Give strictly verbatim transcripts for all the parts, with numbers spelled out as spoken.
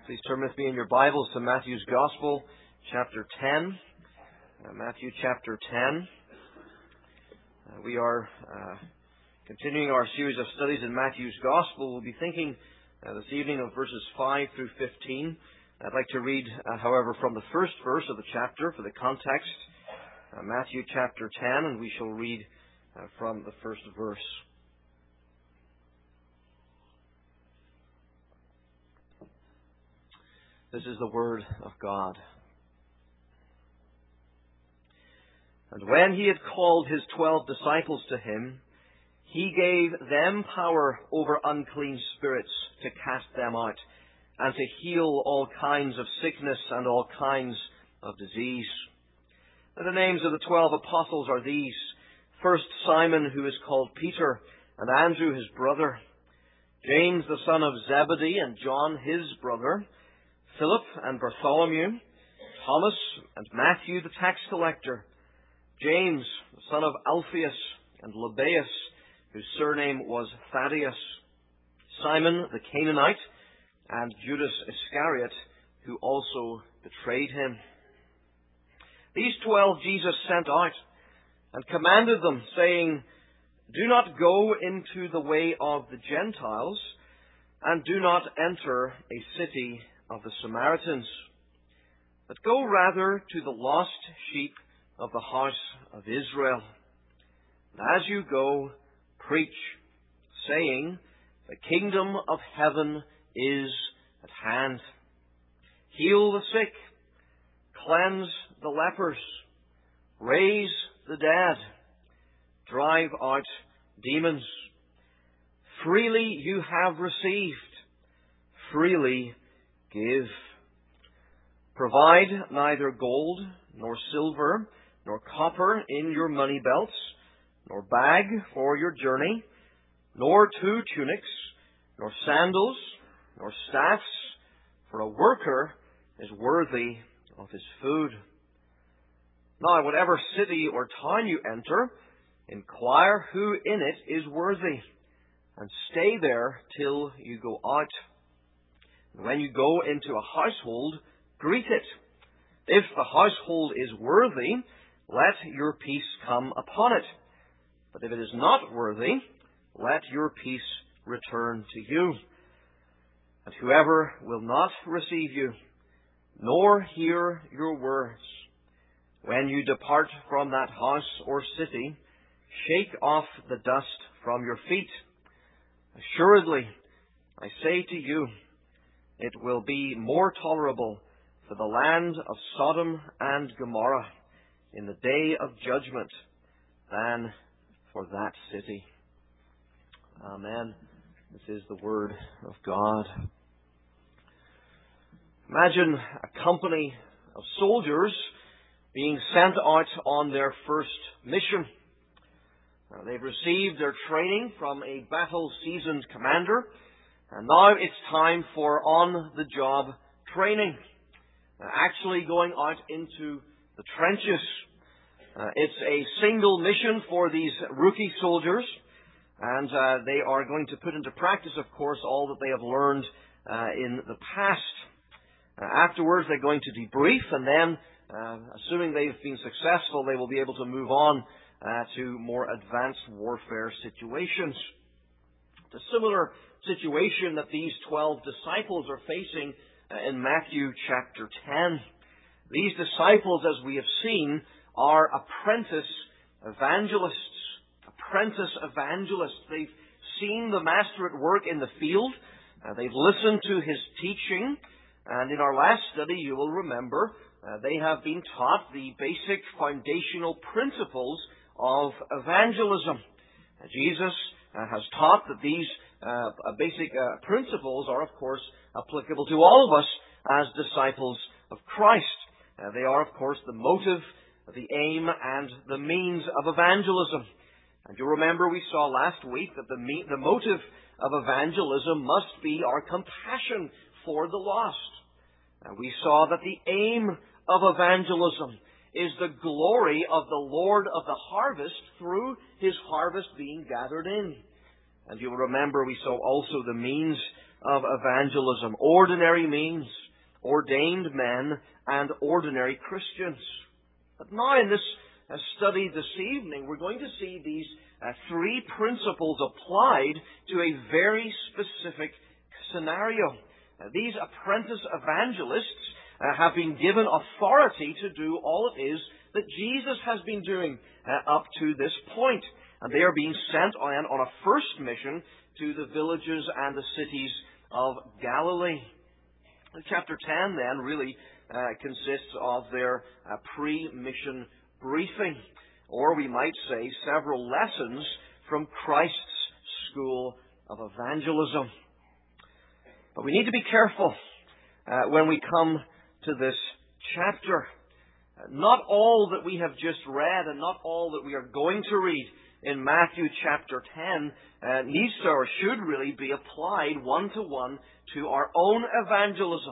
Please turn with me in your Bibles to Matthew's Gospel, chapter ten. Uh, Matthew chapter ten. Uh, we are uh, continuing our series of studies in Matthew's Gospel. We'll be thinking uh, this evening of verses five through fifteen. I'd like to read, uh, however, from the first verse of the chapter for the context. Uh, Matthew chapter ten, and we shall read uh, from the first verse. This is the word of God. And when he had called his twelve disciples to him, he gave them power over unclean spirits to cast them out, and to heal all kinds of sickness and all kinds of disease. And the names of the twelve apostles are these: first Simon, who is called Peter, and Andrew his brother, James the son of Zebedee, and John his brother, Philip and Bartholomew, Thomas and Matthew the tax collector, James the son of Alphaeus, and Lebbaeus, whose surname was Thaddeus, Simon the Canaanite, and Judas Iscariot, who also betrayed him. These twelve Jesus sent out, and commanded them, saying, "Do not go into the way of the Gentiles, and do not enter a city of the Samaritans, but go rather to the lost sheep of the house of Israel. And as you go, preach, saying, the kingdom of heaven is at hand. Heal the sick, cleanse the lepers, raise the dead, drive out demons. Freely you have received, freely give. Provide neither gold, nor silver, nor copper in your money belts, nor bag for your journey, nor two tunics, nor sandals, nor staffs, for a worker is worthy of his food. Now, whatever city or town you enter, inquire who in it is worthy, and stay there till you go out. When you go into a household, greet it. If the household is worthy, let your peace come upon it. But if it is not worthy, let your peace return to you. And whoever will not receive you, nor hear your words, when you depart from that house or city, shake off the dust from your feet. Assuredly, I say to you, it will be more tolerable for the land of Sodom and Gomorrah in the day of judgment than for that city. Amen. This is the word of God. Imagine a company of soldiers being sent out on their first mission. Now, they've received their training from a battle-seasoned commander, and now it's time for on-the-job training. Uh, actually going out into the trenches. Uh, it's a single mission for these rookie soldiers, and uh, they are going to put into practice, of course, all that they have learned uh, in the past. Uh, afterwards, they're going to debrief, and then, uh, assuming they've been successful, they will be able to move on uh, to more advanced warfare situations. It's a similar situation that these twelve disciples are facing uh, in Matthew chapter ten. These disciples, as we have seen, are apprentice evangelists. Apprentice evangelists. They've seen the Master at work in the field. Uh, they've listened to his teaching. And in our last study, you will remember, uh, they have been taught the basic foundational principles of evangelism. Uh, Jesus uh, has taught that these uh, basic uh, principles are, of course, applicable to all of us as disciples of Christ. Uh, they are, of course, the motive, the aim, and the means of evangelism. And you'll remember we saw last week that the, me- the motive of evangelism must be our compassion for the lost. And we saw that the aim of evangelism is the glory of the Lord of the harvest through his harvest being gathered in. And you'll remember we saw also the means of evangelism. Ordinary means ordained men and ordinary Christians. But now in this uh, study this evening, we're going to see these uh, three principles applied to a very specific scenario. Uh, these apprentice evangelists uh, have been given authority to do all it is that Jesus has been doing uh, up to this point. And they are being sent on, on a first mission to the villages and the cities of Galilee. Chapter ten then really uh, consists of their uh, pre-mission briefing, or we might say several lessons from Christ's school of evangelism. But we need to be careful uh, when we come to this chapter. Uh, not all that we have just read and not all that we are going to read in Matthew chapter ten uh, needs to or should really be applied one-to-one to our own evangelism.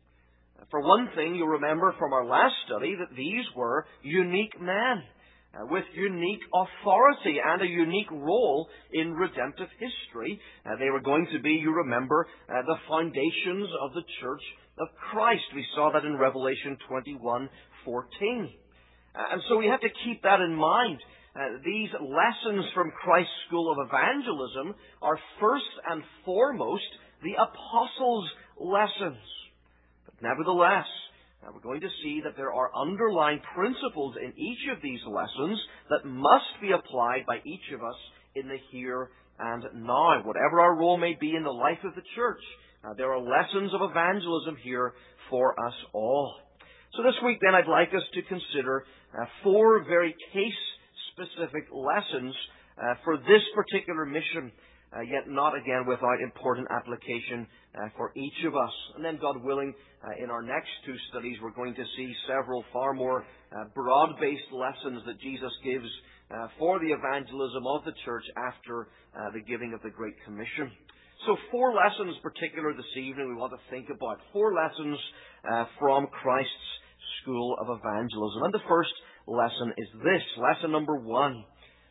For one thing, you'll remember from our last study that these were unique men uh, with unique authority and a unique role in redemptive history. Uh, they were going to be, you remember, uh, the foundations of the Church of Christ. We saw that in Revelation twenty-one fourteen. Uh, and so we have to keep that in mind. Uh, these lessons from Christ's school of evangelism are first and foremost the apostles' lessons. But nevertheless, uh, we're going to see that there are underlying principles in each of these lessons that must be applied by each of us in the here and now. Whatever our role may be in the life of the church, uh, there are lessons of evangelism here for us all. So this week then I'd like us to consider uh, four very case-specific lessons uh, for this particular mission, uh, yet not again without important application uh, for each of us. And then, God willing, uh, in our next two studies we're going to see several far more uh, broad-based lessons that Jesus gives uh, for the evangelism of the church after uh, the giving of the Great Commission. So four lessons particular this evening we want to think about. Four lessons uh, from Christ's school of evangelism. And the first lesson is this. Lesson number one.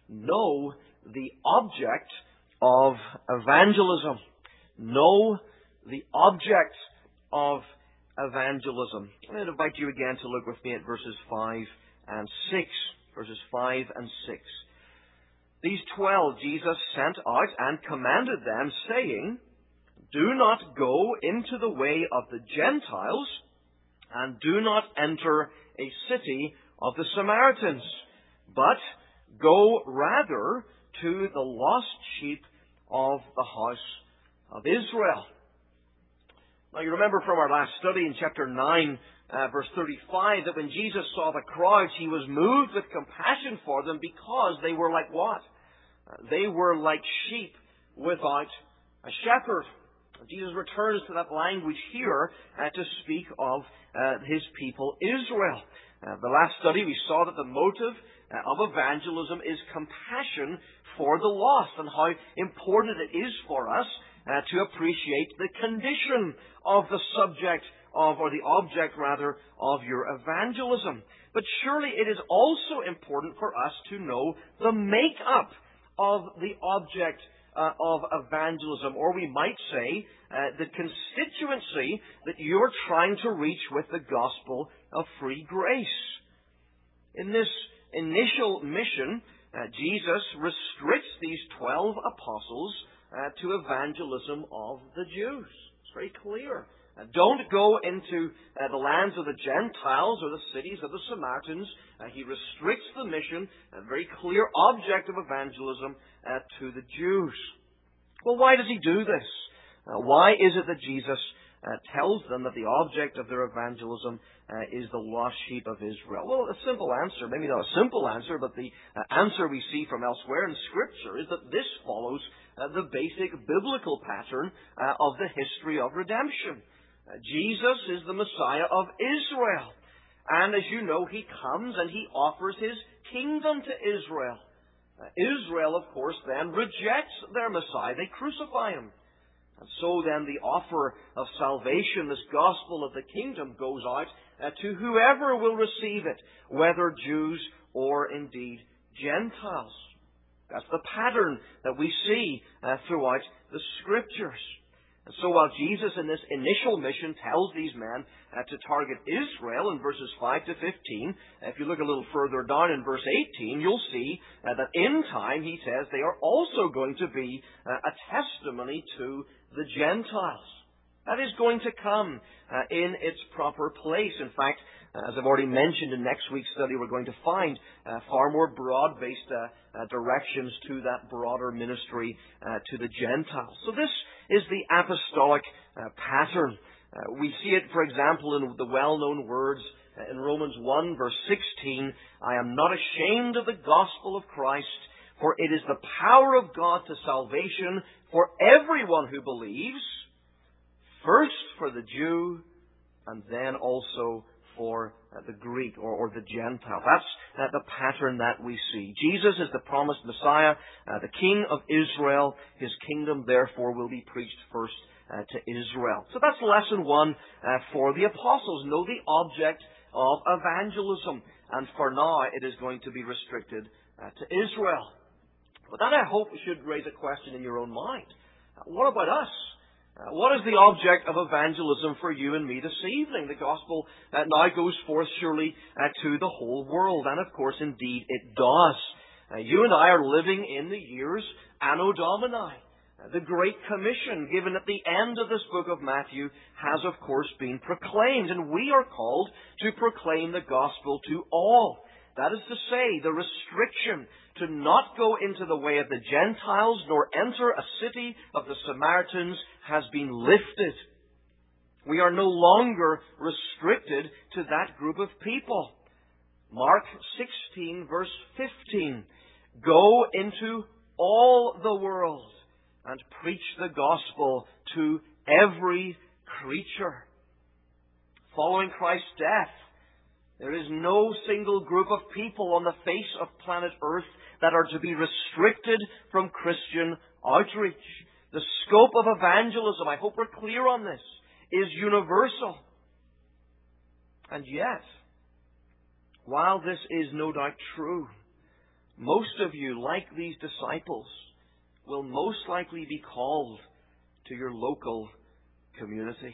Know the object of evangelism. Know the object of evangelism. I'm going to invite you again to look with me at verses five and six. Verses five and six. These twelve Jesus sent out and commanded them, saying, Do not go into the way of the Gentiles, and do not enter a city of the Samaritans, but go rather to the lost sheep of the house of Israel. Now you remember from our last study in chapter nine, uh, verse thirty-five, that when Jesus saw the crowds, He was moved with compassion for them because they were like what? Uh, they were like sheep without a shepherd. Jesus returns to that language here uh, to speak of uh, His people Israel. Uh, the last study we saw that the motive uh, of evangelism is compassion for the lost, and how important it is for us uh, to appreciate the condition of the subject of, or the object rather, of your evangelism. But surely it is also important for us to know the makeup of the object Uh, of evangelism, or we might say uh, the constituency that you're trying to reach with the gospel of free grace. In this initial mission, uh, Jesus restricts these twelve apostles uh, to evangelism of the Jews. It's very clear. Uh, don't go into uh, the lands of the Gentiles or the cities of the Samaritans. Uh, he restricts the mission, a very clear object of evangelism, uh, to the Jews. Well, why does he do this? Uh, why is it that Jesus uh, tells them that the object of their evangelism uh, is the lost sheep of Israel? Well, a simple answer, maybe not a simple answer, but the uh, answer we see from elsewhere in Scripture is that this follows uh, the basic biblical pattern uh, of the history of redemption. Uh, Jesus is the Messiah of Israel. And as you know, He comes and He offers His kingdom to Israel. Uh, Israel, of course, then rejects their Messiah. They crucify Him. And so then the offer of salvation, this gospel of the kingdom, goes out uh, to whoever will receive it, whether Jews or indeed Gentiles. That's the pattern that we see uh, throughout the Scriptures. And so while Jesus in this initial mission tells these men uh, to target Israel in verses five to fifteen, if you look a little further down in verse eighteen, you'll see uh, that in time, he says, they are also going to be uh, a testimony to the Gentiles. That is going to come uh, in its proper place. In fact, uh, as I've already mentioned in next week's study, we're going to find uh, far more broad-based uh, uh, directions to that broader ministry uh, to the Gentiles. So this is the apostolic uh, pattern. Uh, we see it, for example, in the well-known words uh, in Romans one, verse sixteen, I am not ashamed of the gospel of Christ, for it is the power of God to salvation for everyone who believes, first for the Jew, and then also for uh, the Greek or, or the Gentile. That's uh, the pattern that we see. Jesus is the promised Messiah, uh, the King of Israel. His kingdom, therefore, will be preached first uh, to Israel. So that's lesson one uh, for the apostles. Know the object of evangelism. And for now, it is going to be restricted uh, to Israel. But that, I hope, should raise a question in your own mind. Uh, what about us? Uh, what is the object of evangelism for you and me this evening? The gospel uh, now goes forth surely uh, to the whole world. And of course, indeed, it does. Uh, you and I are living in the years Anno Domini. Uh, the Great Commission given at the end of this book of Matthew has, of course, been proclaimed. And we are called to proclaim the gospel to all. That is to say, the restriction to not go into the way of the Gentiles nor enter a city of the Samaritans has been lifted. We are no longer restricted to that group of people. Mark sixteen, verse fifteen. Go into all the world and preach the gospel to every creature. Following Christ's death, there is no single group of people on the face of planet Earth that are to be restricted from Christian outreach. The scope of evangelism, I hope we're clear on this, is universal. And yet, while this is no doubt true, most of you, like these disciples, will most likely be called to your local communities.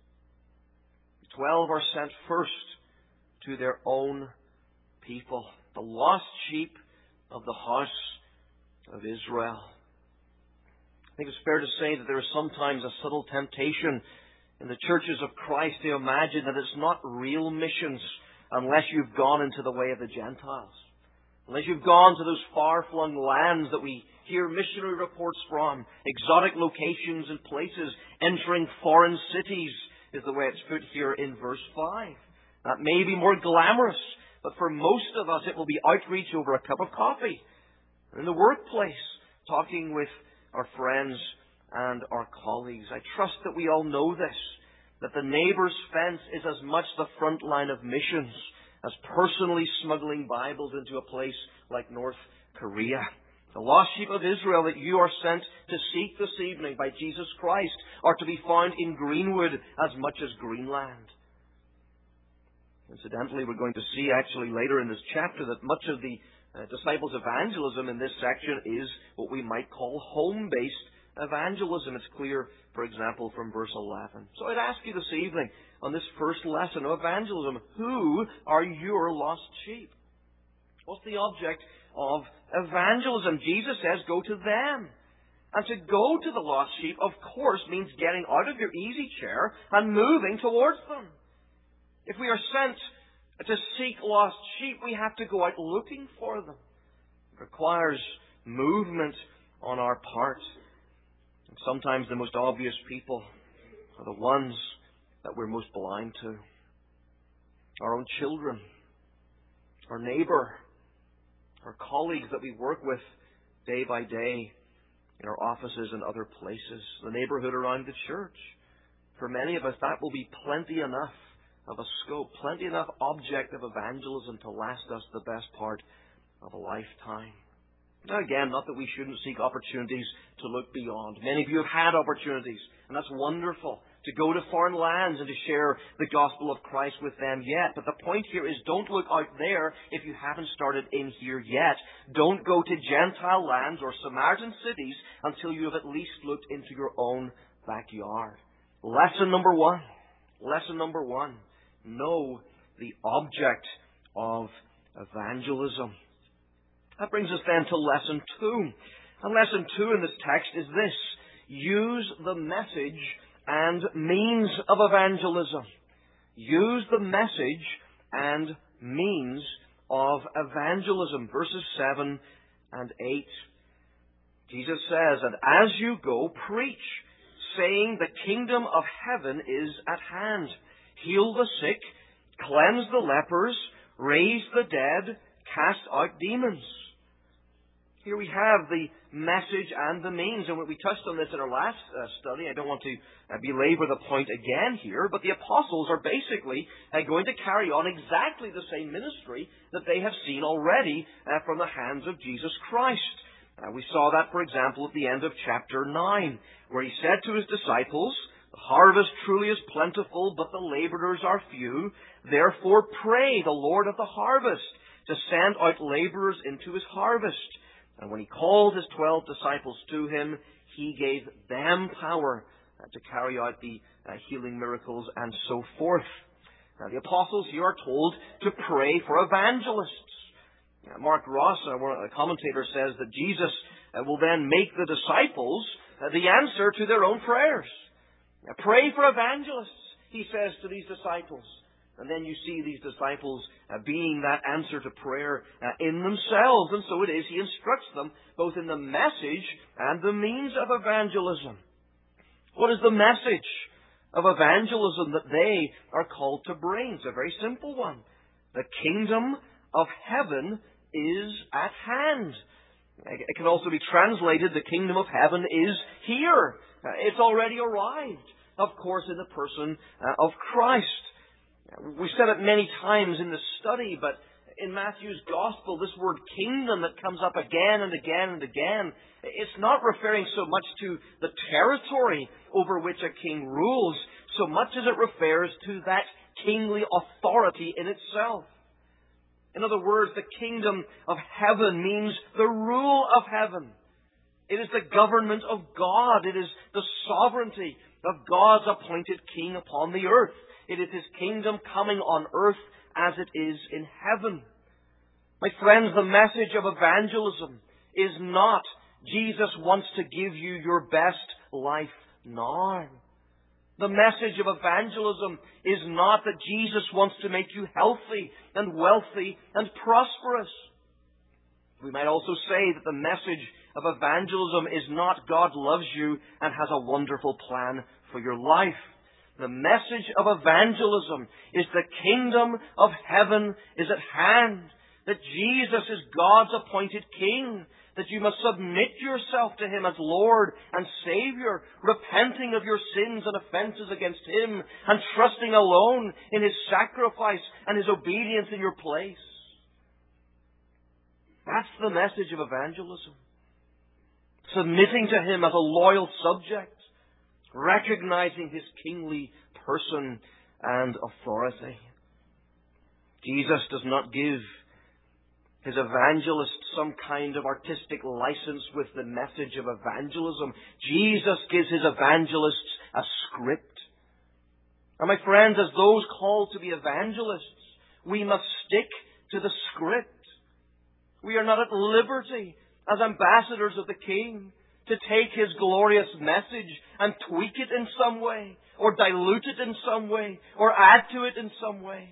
Twelve are sent first to their own people, the lost sheep of the house of Israel. I think it's fair to say that there is sometimes a subtle temptation in the churches of Christ to imagine that it's not real missions unless you've gone into the way of the Gentiles. Unless you've gone to those far-flung lands that we hear missionary reports from, exotic locations and places, entering foreign cities, is the way it's put here in verse five. That may be more glamorous, but for most of us it will be outreach over a cup of coffee, or in the workplace, talking with our friends and our colleagues. I trust that we all know this, that the neighbour's fence is as much the front line of missions as personally smuggling Bibles into a place like North Korea. The lost sheep of Israel that you are sent to seek this evening by Jesus Christ are to be found in Greenwood as much as Greenland. Incidentally, we're going to see actually later in this chapter that much of the uh, disciples' evangelism in this section is what we might call home-based evangelism. It's clear, for example, from verse eleven. So I'd ask you this evening, on this first lesson of evangelism, who are your lost sheep? What's the object of evangelism? Jesus says, go to them. And to go to the lost sheep, of course, means getting out of your easy chair and moving towards them. If we are sent to seek lost sheep, we have to go out looking for them. It requires movement on our part. And sometimes the most obvious people are the ones that we're most blind to. Our own children, our neighbour, our colleagues that we work with day by day in our offices and other places, the neighbourhood around the church. For many of us, that will be plenty enough of a scope, plenty enough object of evangelism to last us the best part of a lifetime. Now again, not that we shouldn't seek opportunities to look beyond. Many of you have had opportunities, and that's wonderful, to go to foreign lands and to share the gospel of Christ with them yet. But the point here is, don't look out there if you haven't started in here yet. Don't go to Gentile lands or Samaritan cities until you have at least looked into your own backyard. Lesson number one. Lesson number one. Know the object of evangelism. That brings us then to lesson two. And lesson two in this text is this: use the message and means of evangelism. Use the message and means of evangelism. Verses seven and eight. Jesus says, "And as you go, preach, saying, the kingdom of heaven is at hand. Heal the sick, cleanse the lepers, raise the dead, cast out demons." Here we have the message and the means, and we touched on this in our last uh, study. I don't want to uh, belabor the point again here, but the apostles are basically uh, going to carry on exactly the same ministry that they have seen already uh, from the hands of Jesus Christ. Uh, we saw that, for example, at the end of chapter nine, where he said to his disciples, "The harvest truly is plentiful, but the laborers are few. Therefore pray the Lord of the harvest to send out laborers into his harvest." And when he called his twelve disciples to him, he gave them power uh, to carry out the uh, healing miracles and so forth. Now, the apostles here are told to pray for evangelists. Uh, Mark Ross, uh, one of the commentators, says that Jesus uh, will then make the disciples uh, the answer to their own prayers. Now, pray for evangelists, he says to these disciples. And then you see these disciples uh, being that answer to prayer uh, in themselves. And so it is, he instructs them both in the message and the means of evangelism. What is the message of evangelism that they are called to bring? It's a very simple one. The kingdom of heaven is at hand. It can also be translated, the kingdom of heaven is here. Uh, it's already arrived, of course, in the person uh, of Christ. We've said it many times in the study, but in Matthew's Gospel, this word kingdom that comes up again and again and again, it's not referring so much to the territory over which a king rules, so much as it refers to that kingly authority in itself. In other words, the kingdom of heaven means the rule of heaven. It is the government of God. It is the sovereignty of God's appointed king upon the earth. It is his kingdom coming on earth as it is in heaven. My friends, the message of evangelism is not Jesus wants to give you your best life now. The message of evangelism is not that Jesus wants to make you healthy and wealthy and prosperous. We might also say that the message of evangelism is not God loves you and has a wonderful plan for your life. The message of evangelism is the kingdom of heaven is at hand, that Jesus is God's appointed king, that you must submit yourself to him as Lord and Savior, repenting of your sins and offenses against him, and trusting alone in his sacrifice and his obedience in your place. That's the message of evangelism. Submitting to him as a loyal subject, recognizing his kingly person and authority. Jesus does not give his evangelists some kind of artistic license with the message of evangelism. Jesus gives his evangelists a script. And my friends, as those called to be evangelists, we must stick to the script. We are not at liberty as ambassadors of the King to take his glorious message and tweak it in some way, or dilute it in some way, or add to it in some way.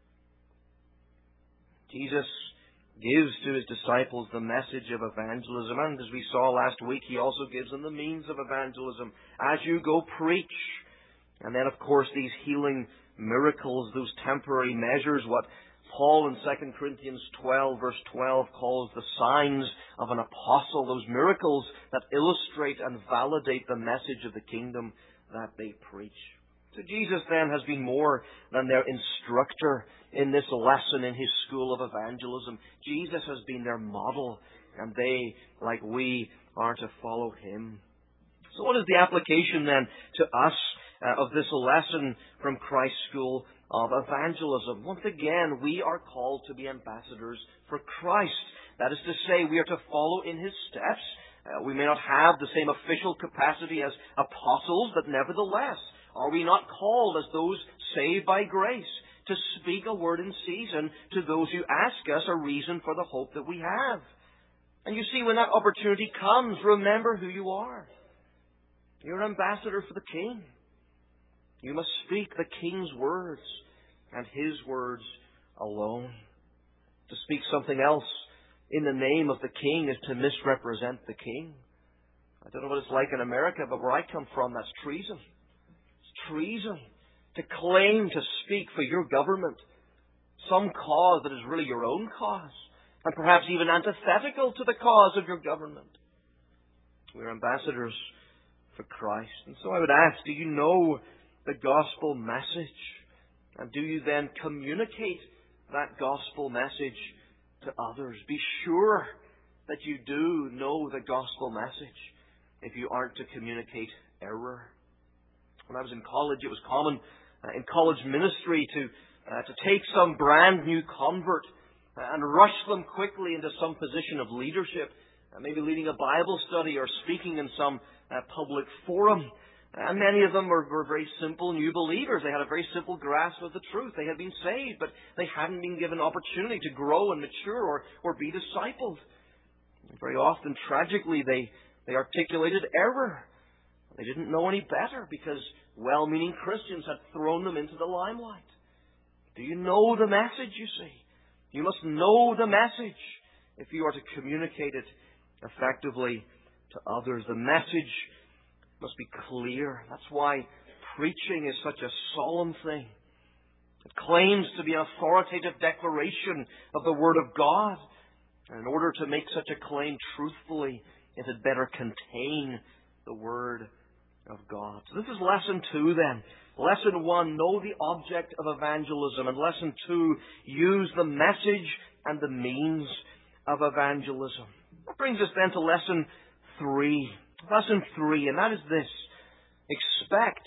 Jesus gives to his disciples the message of evangelism, and as we saw last week, he also gives them the means of evangelism. As you go, preach. And then, of course, these healing miracles, those temporary measures, what Paul in Second Corinthians twelve, verse twelve, calls the signs of an apostle, those miracles that illustrate and validate the message of the kingdom that they preach. So Jesus then has been more than their instructor in this lesson in his school of evangelism. Jesus has been their model, and they, like we, are to follow him. So what is the application then to us uh, of this lesson from Christ's school of evangelism? Once again, we are called to be ambassadors for Christ. That is to say, we are to follow in his steps Uh, we may not have the same official capacity as apostles, but nevertheless, are we not called as those saved by grace to speak a word in season to those who ask us a reason for the hope that we have? And you see, when that opportunity comes, remember who you are. You're an ambassador for the King. You must speak the King's words and His words alone. To speak something else in the name of the King is to misrepresent the King. I don't know what it's like in America, but where I come from, that's treason. It's treason to claim to speak for your government some cause that is really your own cause, and perhaps even antithetical to the cause of your government. We're ambassadors for Christ. And so I would ask, do you know the gospel message? And do you then communicate that gospel message to others? Be sure that you do know the gospel message if you aren't to communicate error. When I was in college, it was common uh, in college ministry to uh, to take some brand new convert uh, and rush them quickly into some position of leadership, uh, maybe leading a Bible study or speaking in some uh, public forum. And many of them were, were very simple new believers. They had a very simple grasp of the truth. They had been saved, but they hadn't been given opportunity to grow and mature or, or be discipled. Very often, tragically, they, they articulated error. They didn't know any better because well-meaning Christians had thrown them into the limelight. Do you know the message, you see? You must know the message if you are to communicate it effectively to others. The message must be clear. That's why preaching is such a solemn thing. It claims to be an authoritative declaration of the Word of God. And in order to make such a claim truthfully, it had better contain the Word of God. So this is lesson two then. Lesson one, know the object of evangelism. And lesson two, use the message and the means of evangelism. That brings us then to lesson three. Lesson three, and that is this. Expect,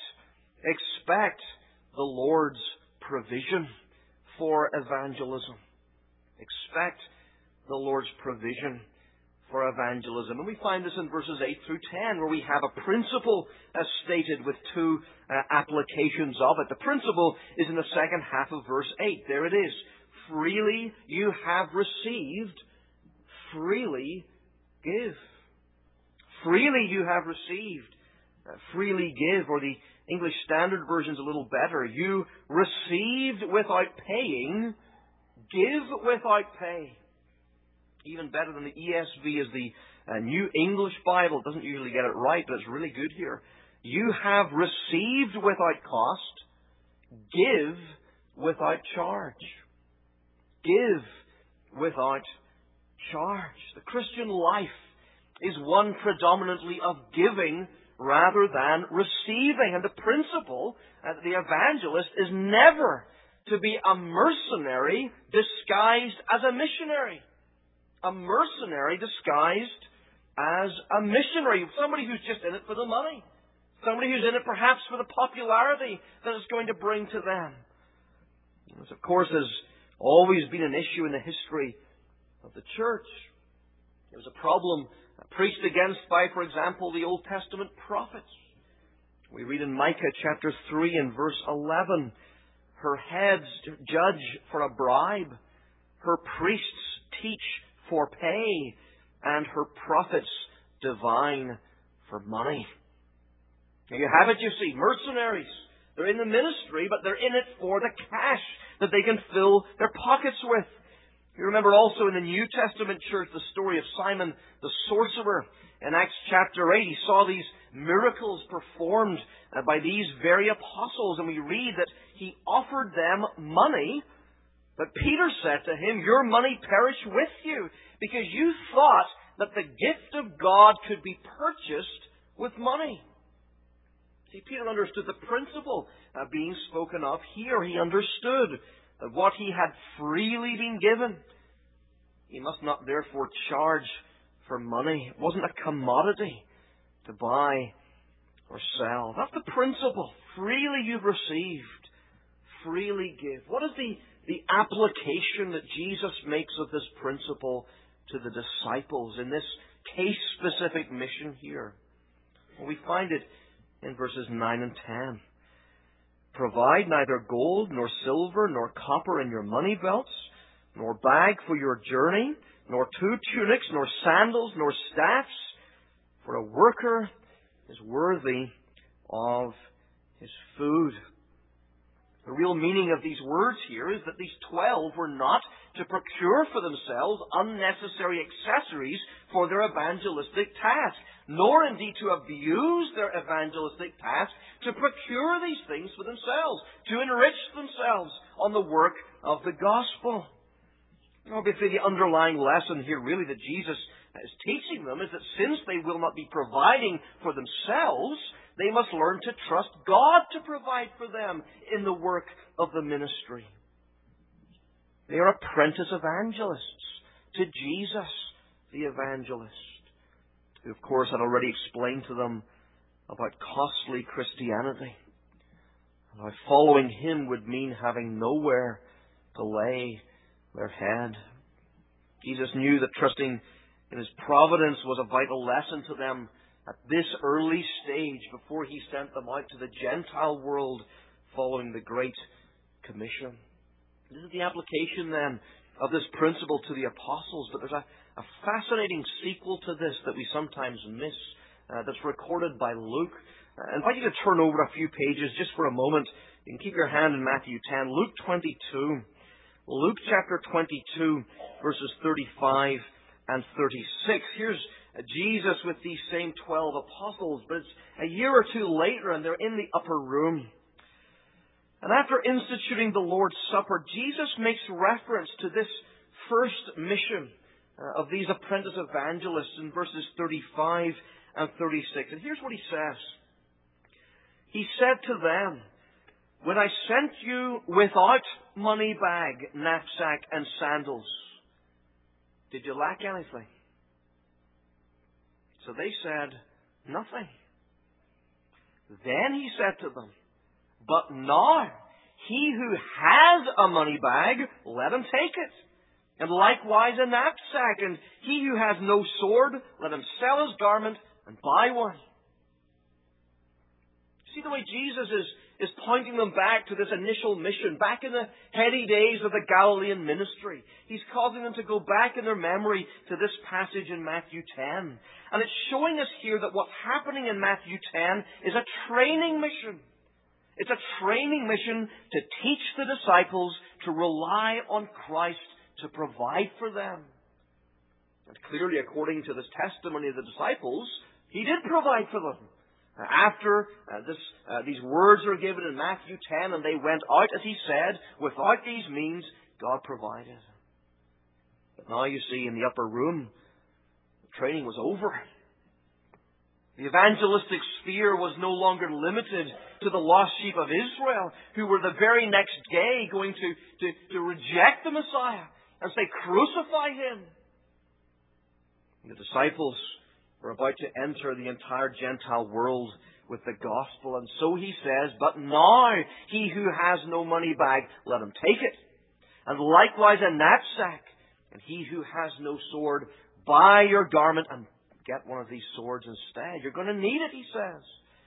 expect the Lord's provision for evangelism. Expect the Lord's provision for evangelism. And we find this in verses eight through ten, where we have a principle as stated with two uh, applications of it. The principle is in the second half of verse eight. There it is. Freely you have received, freely give. Freely you have received, uh, freely give, or the English Standard Version is a little better. You received without paying, give without pay. Even better than the E S V is the uh, New English Bible. It doesn't usually get it right, but it's really good here. You have received without cost, give without charge. Give without charge. The Christian life is one predominantly of giving rather than receiving. And the principle of the evangelist is never to be a mercenary disguised as a missionary. A mercenary disguised as a missionary. Somebody who's just in it for the money. Somebody who's in it perhaps for the popularity that it's going to bring to them. This, of course, has always been an issue in the history of the church. It was a problem preached against by, for example, the Old Testament prophets. We read in Micah chapter three and verse eleven, her heads judge for a bribe, her priests teach for pay, and her prophets divine for money. Now you have it, you see, mercenaries. They're in the ministry, but they're in it for the cash that they can fill their pockets with. You remember also in the New Testament church the story of Simon the sorcerer. In Acts chapter eight, he saw these miracles performed by these very apostles, and we read that he offered them money. But Peter said to him, your money perish with you, because you thought that the gift of God could be purchased with money. See, Peter understood the principle uh, being spoken of here. He understood that what he had freely been given, he must not therefore charge for money. It wasn't a commodity to buy or sell. That's the principle. Freely you've received, freely give. What is the, the application that Jesus makes of this principle to the disciples in this case-specific mission here? Well, we find it in verses nine and ten. Provide neither gold, nor silver, nor copper in your money belts, nor bag for your journey, nor two tunics, nor sandals, nor staffs, for a worker is worthy of his food. The real meaning of these words here is that these twelve were not to procure for themselves unnecessary accessories for their evangelistic task, nor indeed to abuse their evangelistic task to procure these things for themselves, to enrich themselves on the work of the gospel. Obviously, the underlying lesson here really that Jesus is teaching them is that since they will not be providing for themselves, they must learn to trust God to provide for them in the work of the ministry. They are apprentice evangelists to Jesus, the evangelist, who of course had already explained to them about costly Christianity. And how following Him would mean having nowhere to lay their head. Jesus knew that trusting in His providence was a vital lesson to them at this early stage before He sent them out to the Gentile world following the Great Commission. This is the application then of this principle to the apostles, but there's a, a fascinating sequel to this that we sometimes miss, uh, that's recorded by Luke. Uh, I invite you to turn over a few pages just for a moment. You can keep your hand in Matthew ten. Luke twenty-two. Luke chapter twenty-two, verses thirty-five and thirty-six. Here's Jesus with these same twelve apostles, but it's a year or two later and they're in the upper room. And after instituting the Lord's Supper, Jesus makes reference to this first mission uh, of these apprentice evangelists in verses thirty-five and thirty-six. And here's what He says. He said to them, "When I sent you without money bag, knapsack, and sandals, did you lack anything?" So they said, "Nothing." Then He said to them, "But now, he who has a money bag, let him take it. And likewise a knapsack. And he who has no sword, let him sell his garment and buy one." See the way Jesus is is pointing them back to this initial mission, back in the heady days of the Galilean ministry. He's causing them to go back in their memory to this passage in Matthew ten. And it's showing us here that what's happening in Matthew ten is a training mission. It's a training mission to teach the disciples to rely on Christ to provide for them. And clearly, according to this testimony of the disciples, He did provide for them. After uh, this, uh, these words are given in Matthew ten, and they went out, as He said, without these means, God provided. But now you see, in the upper room, the training was over. The evangelistic sphere was no longer limited to the lost sheep of Israel, who were the very next day going to, to, to reject the Messiah and say, "Crucify Him." And the disciples were about to enter the entire Gentile world with the gospel. And so He says, "But now he who has no money bag, let him take it. And likewise a knapsack. And he who has no sword, buy your garment and get one of these swords instead. You're going to need it," He says.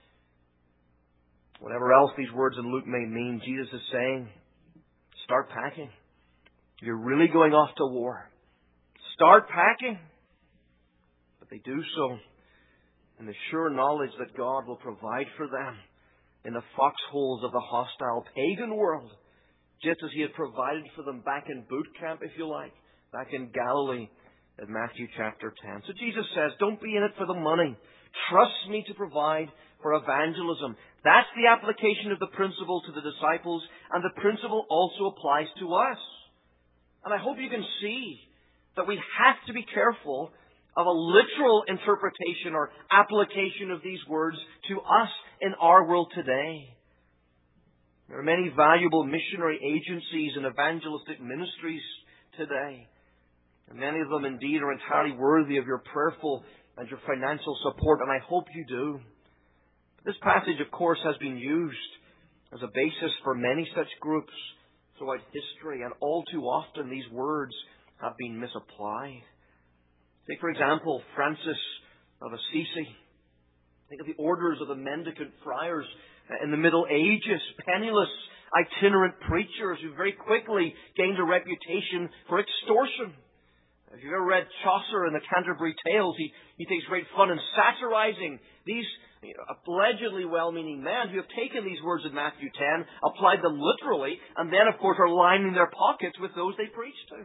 Whatever else these words in Luke may mean, Jesus is saying, start packing. You're really going off to war. Start packing. But they do so in the sure knowledge that God will provide for them in the foxholes of the hostile pagan world, just as He had provided for them back in boot camp, if you like, back in Galilee in Matthew chapter ten. So Jesus says, don't be in it for the money. Trust me to provide for evangelism. That's the application of the principle to the disciples, and the principle also applies to us. And I hope you can see that we have to be careful of a literal interpretation or application of these words to us in our world today. There are many valuable missionary agencies and evangelistic ministries today. And many of them indeed are entirely worthy of your prayerful and your financial support, and I hope you do. This passage, of course, has been used as a basis for many such groups throughout history, and all too often these words have been misapplied. Take, for example, Francis of Assisi. Think of the orders of the mendicant friars in the Middle Ages, penniless, itinerant preachers who very quickly gained a reputation for extortion. If you've ever read Chaucer in the Canterbury Tales, he, he takes great fun in satirizing these you know, allegedly well-meaning men who have taken these words of Matthew ten, applied them literally, and then, of course, are lining their pockets with those they preach to.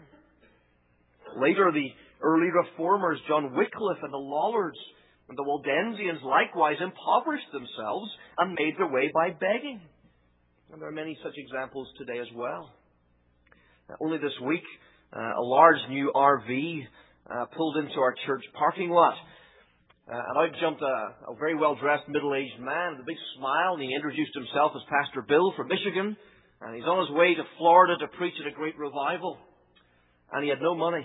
Later, the early reformers, John Wycliffe and the Lollards and the Waldensians, likewise impoverished themselves and made their way by begging. And there are many such examples today as well. Uh, only this week, uh, a large new R V uh, pulled into our church parking lot. Uh, and out jumped a, a very well-dressed middle-aged man with a big smile, and he introduced himself as Pastor Bill from Michigan. And he's on his way to Florida to preach at a great revival. And he had no money.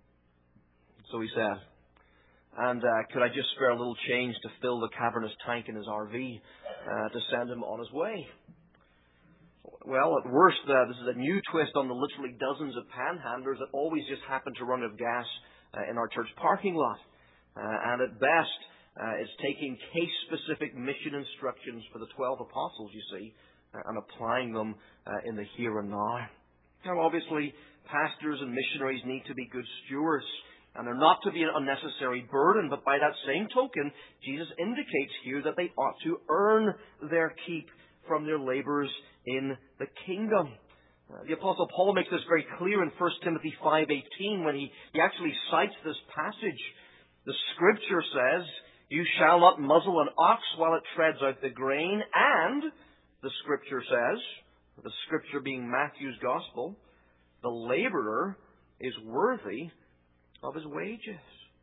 So he said. And uh, could I just spare a little change to fill the cavernous tank in his R V uh, to send him on his way? Well, at worst, uh, this is a new twist on the literally dozens of panhandlers that always just happen to run out of gas uh, in our church parking lot. Uh, and at best, uh, it's taking case-specific mission instructions for the twelve apostles, you see, uh, and applying them uh, in the here and now. Now, obviously, pastors and missionaries need to be good stewards, and they're not to be an unnecessary burden, but by that same token, Jesus indicates here that they ought to earn their keep from their labors in the kingdom. Uh, the Apostle Paul makes this very clear in First Timothy five eighteen when he, he actually cites this passage. The Scripture says, "You shall not muzzle an ox while it treads out the grain," and the Scripture says, the Scripture being Matthew's Gospel, "the laborer is worthy of his wages."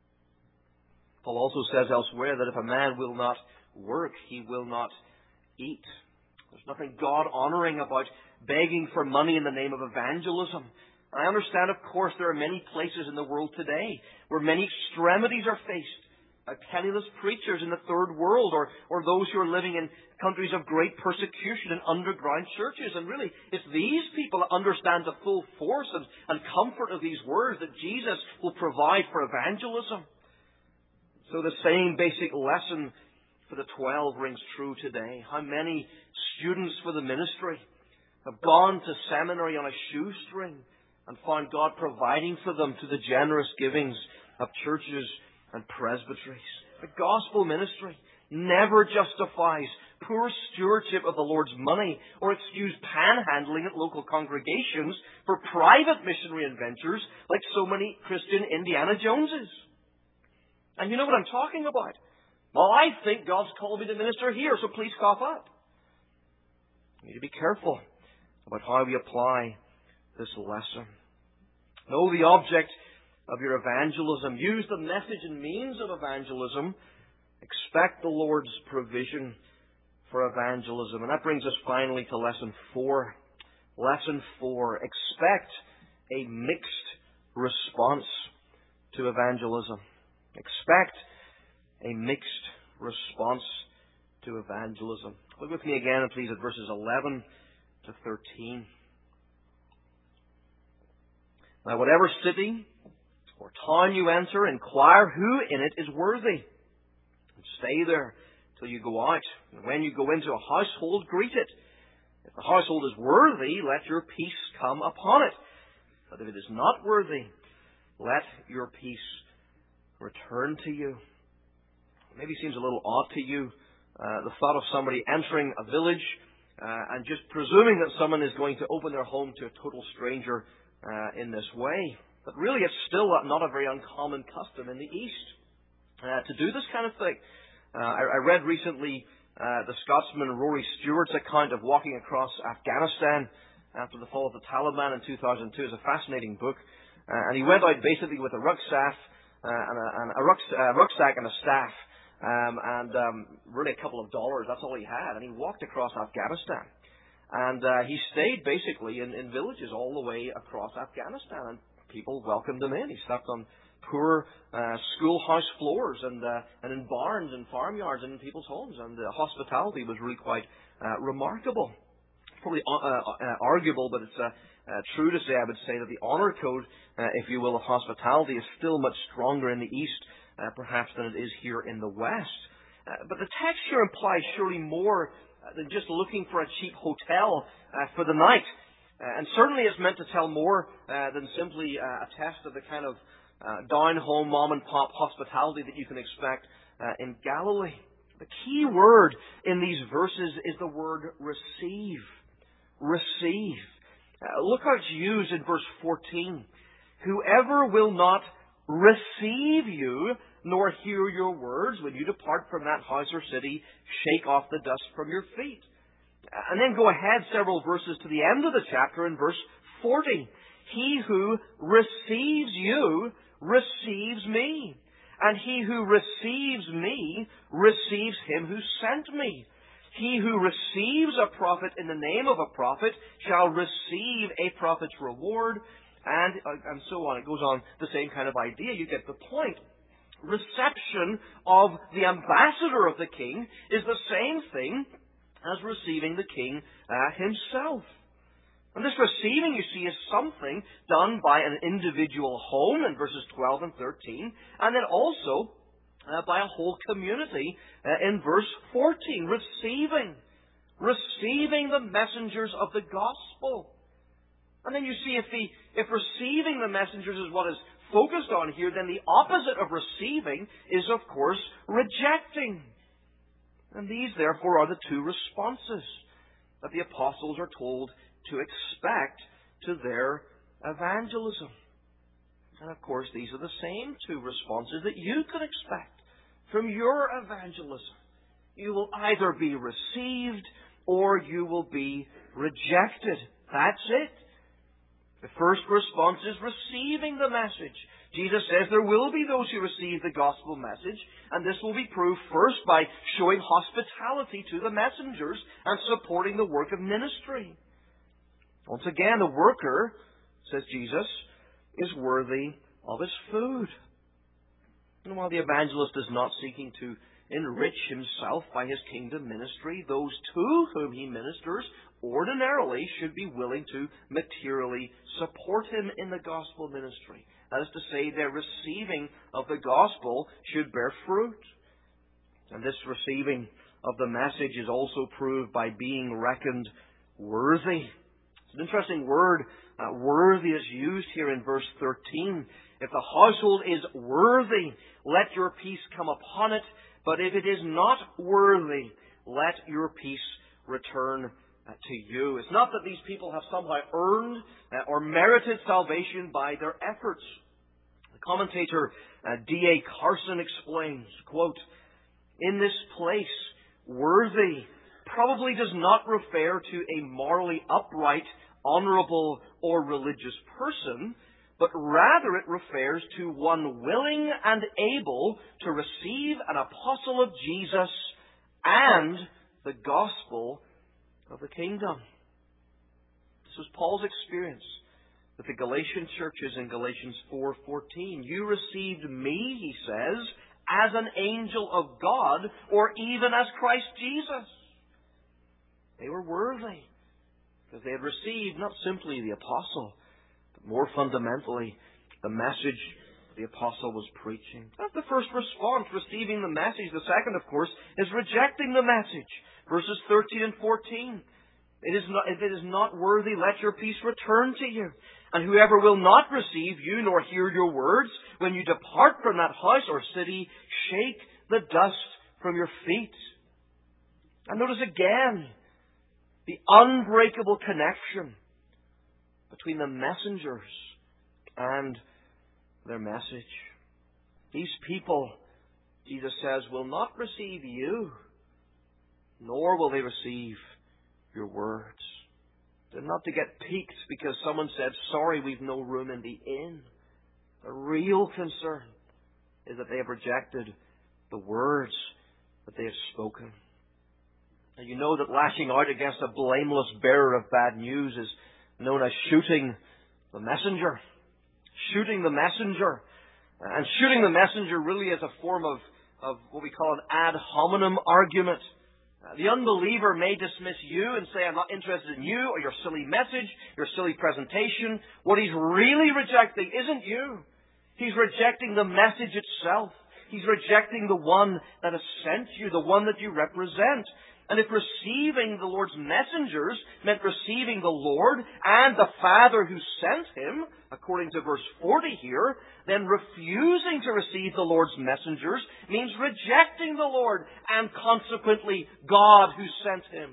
Paul also says elsewhere that if a man will not work, he will not eat. There's nothing God-honoring about begging for money in the name of evangelism. I understand, of course, there are many places in the world today where many extremities are faced by penniless preachers in the third world, or, or those who are living in countries of great persecution in underground churches. And really, it's these people that understand the full force and, and comfort of these words that Jesus will provide for evangelism. So the same basic lesson for the twelve rings true today. How many students for the ministry have gone to seminary on a shoestring and found God providing for them through the generous givings of churches and presbyteries? The gospel ministry never justifies poor stewardship of the Lord's money or excuse panhandling at local congregations for private missionary adventures like so many Christian Indiana Joneses. And you know what I'm talking about. Well, I think God's called me to minister here, so please cough up. We need to be careful about how we apply this lesson. Know the object of your evangelism. Use the message and means of evangelism. Expect the Lord's provision for evangelism. And that brings us finally to lesson four. Lesson four. Expect a mixed response to evangelism. Expect a mixed response to evangelism. Look with me again, please, at verses eleven to thirteen. Now, whatever city or town you enter, inquire who in it is worthy. And stay there till you go out. And when you go into a household, greet it. If the household is worthy, let your peace come upon it. But if it is not worthy, let your peace return to you. Maybe seems a little odd to you, uh, the thought of somebody entering a village uh, and just presuming that someone is going to open their home to a total stranger uh, in this way. But really, it's still not a very uncommon custom in the East uh, to do this kind of thing. Uh, I, I read recently uh, the Scotsman Rory Stewart's account of walking across Afghanistan after the fall of the Taliban in two thousand two. It's a fascinating book. Uh, and he went out basically with a rucksack, uh, and a, and a rucks- uh, rucksack and a staff. Um, and um, really a couple of dollars, that's all he had. And he walked across Afghanistan. And uh, he stayed basically in, in villages all the way across Afghanistan. And people welcomed him in. He slept on poor uh, schoolhouse floors and, uh, and in barns and farmyards and in people's homes. And the hospitality was really quite uh, remarkable. probably uh, uh, arguable, but it's uh, uh, true to say, I would say, that the honor code, uh, if you will, of hospitality is still much stronger in the East, uh, perhaps, than it is here in the West. Uh, but the text here implies surely more uh, than just looking for a cheap hotel uh, for the night. Uh, and certainly it's meant to tell more uh, than simply uh, a test of the kind of uh, down-home, mom-and-pop hospitality that you can expect uh, in Galilee. The key word in these verses is the word receive. Receive. Uh, look how it's used in verse fourteen. Whoever will not receive you, nor hear your words, when you depart from that house or city, shake off the dust from your feet. And then go ahead several verses to the end of the chapter in verse forty. He who receives you receives me. And he who receives me receives him who sent me. He who receives a prophet in the name of a prophet shall receive a prophet's reward. And, and so on. It goes on the same kind of idea. You get the point. Reception of the ambassador of the king is the same thing as receiving the king uh, himself. And this receiving, you see, is something done by an individual home in verses twelve and thirteen, and then also uh, by a whole community uh, in verse fourteen. Receiving. Receiving the messengers of the gospel. And then you see, if, the, if receiving the messengers is what is focused on here, then the opposite of receiving is, of course, rejecting. And these, therefore, are the two responses that the apostles are told to expect to their evangelism. And of course, these are the same two responses that you can expect from your evangelism. You will either be received or you will be rejected. That's it. The first response is receiving the message. Jesus says there will be those who receive the gospel message, and this will be proved first by showing hospitality to the messengers and supporting the work of ministry. Once again, the worker, says Jesus, is worthy of his food. And while the evangelist is not seeking to enrich himself by his kingdom ministry, those to whom he ministers ordinarily should be willing to materially support him in the gospel ministry. That is to say, their receiving of the gospel should bear fruit. And this receiving of the message is also proved by being reckoned worthy. An interesting word, uh, worthy, is used here in verse thirteen. If the household is worthy, let your peace come upon it. But if it is not worthy, let your peace return uh, to you. It's not that these people have somehow earned uh, or merited salvation by their efforts. The commentator uh, D A Carson explains, quote, in this place, worthy probably does not refer to a morally upright, honorable, or religious person, but rather it refers to one willing and able to receive an apostle of Jesus and the gospel of the kingdom. This was Paul's experience with the Galatian churches in Galatians four fourteen. You received me, he says, as an angel of God, or even as Christ Jesus. They were worthy, because they had received not simply the apostle, but more fundamentally, the message the apostle was preaching. That's the first response, receiving the message. The second, of course, is rejecting the message. Verses thirteen and fourteen. It is not, if it is not worthy, let your peace return to you. And whoever will not receive you nor hear your words, when you depart from that house or city, shake the dust from your feet. And notice again the unbreakable connection between the messengers and their message. These people, Jesus says, will not receive you, nor will they receive your words. They're not to get piqued because someone said, sorry, we've no room in the inn. The real concern is that they have rejected the words that they have spoken. And you know that lashing out against a blameless bearer of bad news is known as shooting the messenger. Shooting the messenger. And shooting the messenger really is a form of, of what we call an ad hominem argument. The unbeliever may dismiss you and say, I'm not interested in you or your silly message, your silly presentation. What he's really rejecting isn't you. He's rejecting the message itself. He's rejecting the one that has sent you, the one that you represent. And if receiving the Lord's messengers meant receiving the Lord and the Father who sent him, according to verse forty here, then refusing to receive the Lord's messengers means rejecting the Lord and consequently God who sent him.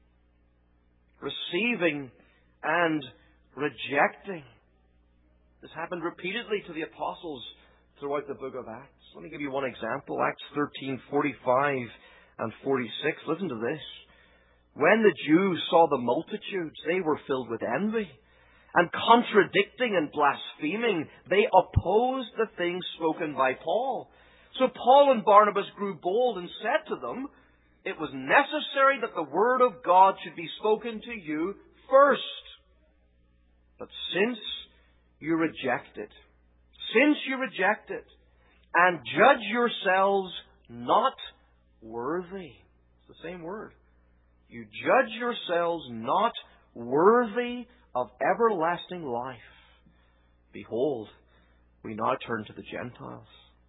Receiving and rejecting. This happened repeatedly to the apostles throughout the book of Acts. Let me give you one example. Acts thirteen forty-five and forty-six. Listen to this. When the Jews saw the multitudes, they were filled with envy. And contradicting and blaspheming, they opposed the things spoken by Paul. So Paul and Barnabas grew bold and said to them, it was necessary that the word of God should be spoken to you first. But since you reject it, since you reject it, and judge yourselves not worthy. It's the same word. You judge yourselves not worthy of everlasting life. Behold, we now turn to the Gentiles.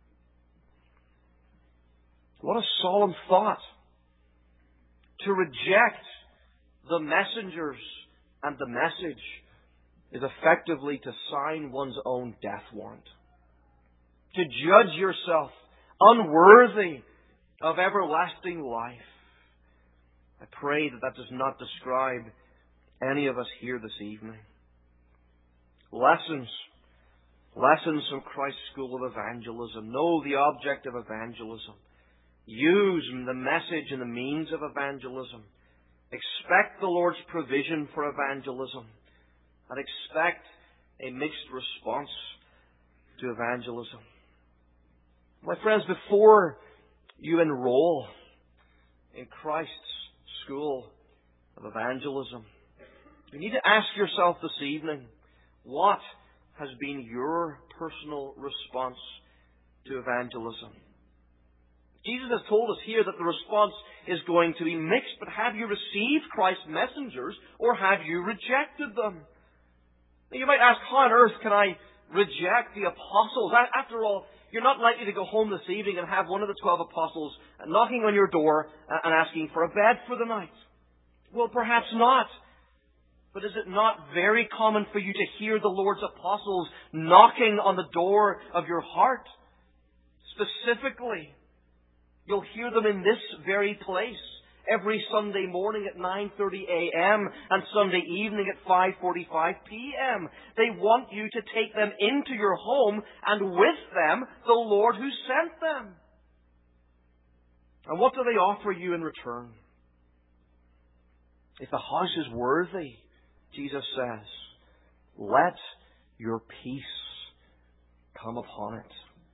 What a solemn thought. To reject the messengers and the message is effectively to sign one's own death warrant. To judge yourself unworthy of everlasting life. I pray that that does not describe any of us here this evening. Lessons. Lessons from Christ's School of Evangelism. Know the object of evangelism. Use the message and the means of evangelism. Expect the Lord's provision for evangelism. And expect a mixed response to evangelism. My friends, before you enroll in Christ's School of Evangelism, you need to ask yourself this evening, what has been your personal response to evangelism? Jesus has told us here that the response is going to be mixed, but have you received Christ's messengers or have you rejected them? Now you might ask, how on earth can I reject the apostles? After all, you're not likely to go home this evening and have one of the twelve apostles knocking on your door and asking for a bed for the night. Well, perhaps not. But is it not very common for you to hear the Lord's apostles knocking on the door of your heart? Specifically, you'll hear them in this very place every Sunday morning at nine thirty a.m. and Sunday evening at five forty-five p.m. They want you to take them into your home and with them the Lord who sent them. And what do they offer you in return? If the house is worthy, Jesus says, let your peace come upon it.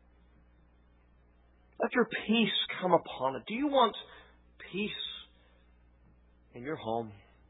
Let your peace come upon it. Do you want peace in your home?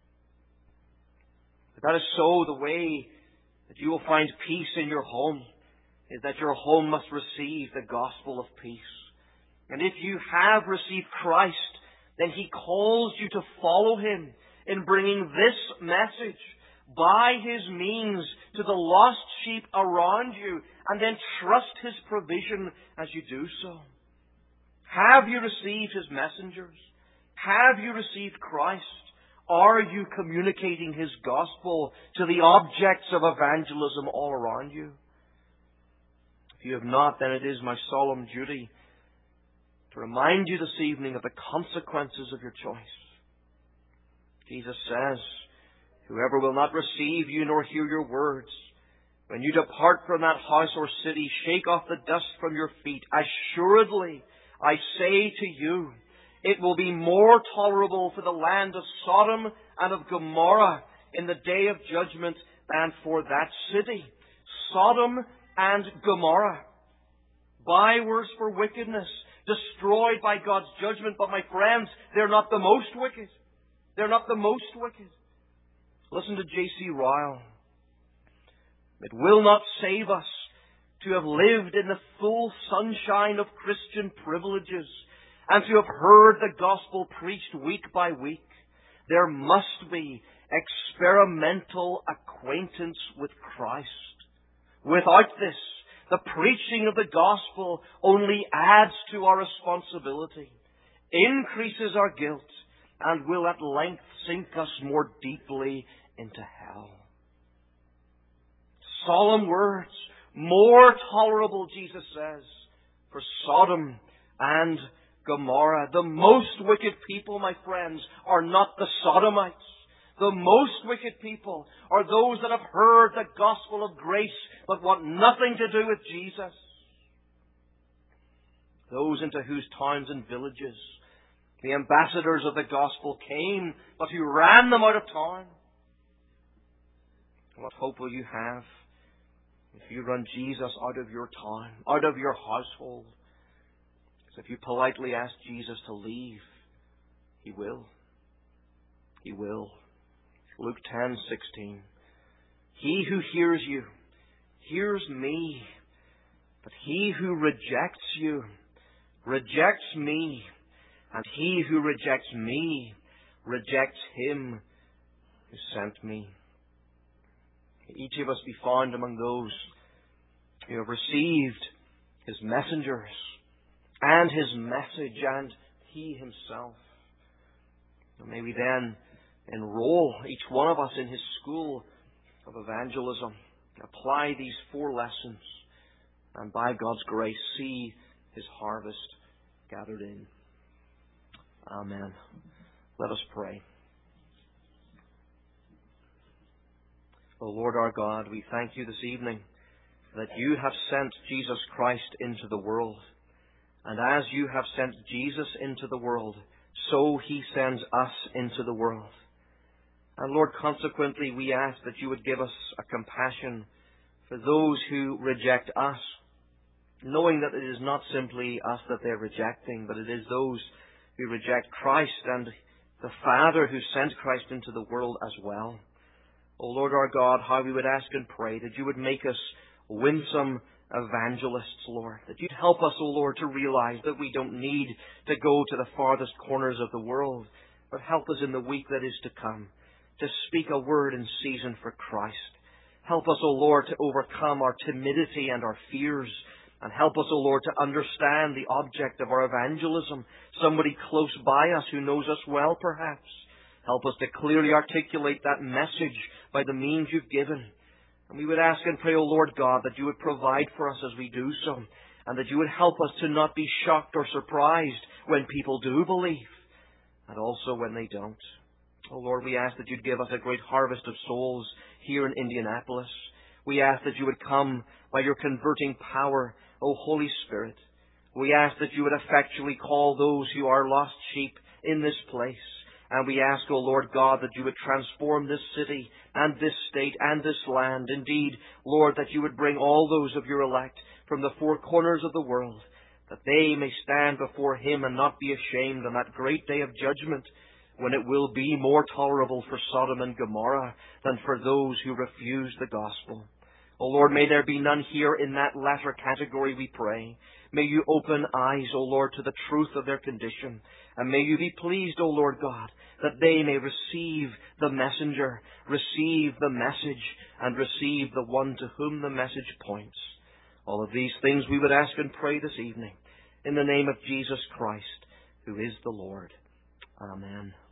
If that is so, the way that you will find peace in your home is that your home must receive the gospel of peace. And if you have received Christ, then He calls you to follow Him in bringing this message by His means to the lost sheep around you, and then trust His provision as you do so. Have you received His messengers? Have you received Christ? Are you communicating His gospel to the objects of evangelism all around you? If you have not, then it is my solemn duty to remind you this evening of the consequences of your choice. Jesus says, whoever will not receive you nor hear your words, when you depart from that house or city, shake off the dust from your feet. Assuredly, I say to you, it will be more tolerable for the land of Sodom and of Gomorrah in the day of judgment than for that city. Sodom and Gomorrah, bywords for wickedness, destroyed by God's judgment. But my friends, they're not the most wicked. They're not the most wicked. Listen to J C Ryle. It will not save us to have lived in the full sunshine of Christian privileges and to have heard the gospel preached week by week, there must be experimental acquaintance with Christ. Without this, the preaching of the gospel only adds to our responsibility, increases our guilt, and will at length sink us more deeply into hell. Solemn words, more tolerable, Jesus says, for Sodom and Gomorrah. The most wicked people, my friends, are not the Sodomites. The most wicked people are those that have heard the gospel of grace but want nothing to do with Jesus. Those into whose towns and villages the ambassadors of the gospel came, but who ran them out of town. What hope will you have if you run Jesus out of your town, out of your household? Because if you politely ask Jesus to leave, He will. He will. Luke ten sixteen. He who hears you hears me, but he who rejects you rejects me, and he who rejects me rejects Him who sent me. Each of us be found among those who have received His messengers and His message and He Himself. And may we then enroll each one of us in His school of evangelism, apply these four lessons, and by God's grace see His harvest gathered in. Amen. Let us pray. O Lord our God, we thank You this evening that You have sent Jesus Christ into the world. And as You have sent Jesus into the world, so He sends us into the world. And Lord, consequently, we ask that You would give us a compassion for those who reject us, knowing that it is not simply us that they're rejecting, but it is those who reject Christ and the Father who sent Christ into the world as well. O Lord our God, how we would ask and pray that You would make us winsome evangelists, Lord. That You'd help us, O Lord, to realize that we don't need to go to the farthest corners of the world, but help us in the week that is to come to speak a word in season for Christ. Help us, O Lord, to overcome our timidity and our fears. And help us, O Lord, to understand the object of our evangelism. Somebody close by us who knows us well, perhaps. Help us to clearly articulate that message by the means You've given. And we would ask and pray, O Lord God, that You would provide for us as we do so. And that You would help us to not be shocked or surprised when people do believe. And also when they don't. O Lord, we ask that You'd give us a great harvest of souls here in Indianapolis. We ask that You would come by Your converting power, O Holy Spirit. We ask that You would effectually call those who are lost sheep in this place. And we ask, O Lord God, that You would transform this city and this state and this land. Indeed, Lord, that You would bring all those of Your elect from the four corners of the world, that they may stand before Him and not be ashamed on that great day of judgment, when it will be more tolerable for Sodom and Gomorrah than for those who refuse the gospel. O Lord, may there be none here in that latter category, we pray. May You open eyes, O Lord, to the truth of their condition. And may You be pleased, O Lord God, that they may receive the messenger, receive the message, and receive the one to whom the message points. All of these things we would ask and pray this evening, in the name of Jesus Christ, who is the Lord. Amen.